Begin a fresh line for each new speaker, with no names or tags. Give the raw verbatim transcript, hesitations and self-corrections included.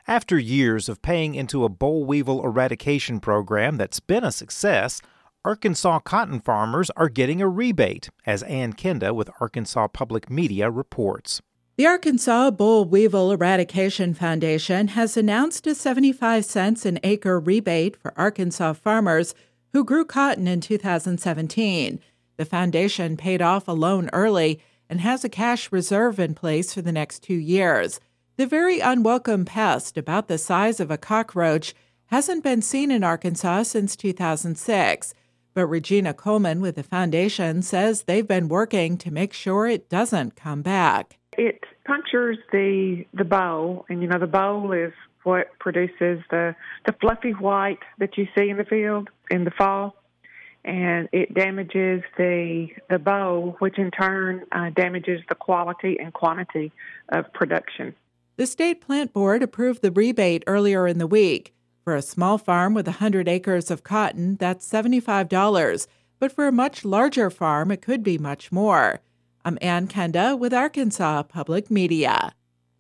After years of paying into a boll weevil eradication program that's been a success, Arkansas cotton farmers are getting a rebate, as Ann Kenda with Arkansas Public Media reports.
The Arkansas Boll Weevil Eradication Foundation has announced a seventy-five cents an acre rebate for Arkansas farmers who grew cotton in two thousand seventeen. The foundation paid off a loan early and has a cash reserve in place for the next two years. The very unwelcome pest, about the size of a cockroach, hasn't been seen in Arkansas since two thousand six. But Regina Coleman with the foundation says they've been working to make sure it doesn't come back.
It punctures the the boll, and you know the boll is what produces the, the fluffy white that you see in the field in the fall, and it damages the the boll, which in turn uh, damages the quality and quantity of production.
The State Plant Board approved the rebate earlier in the week. For a small farm with one hundred acres of cotton, that's seventy-five dollars, but for a much larger farm, it could be much more. I'm Ann Kenda with Arkansas Public Media.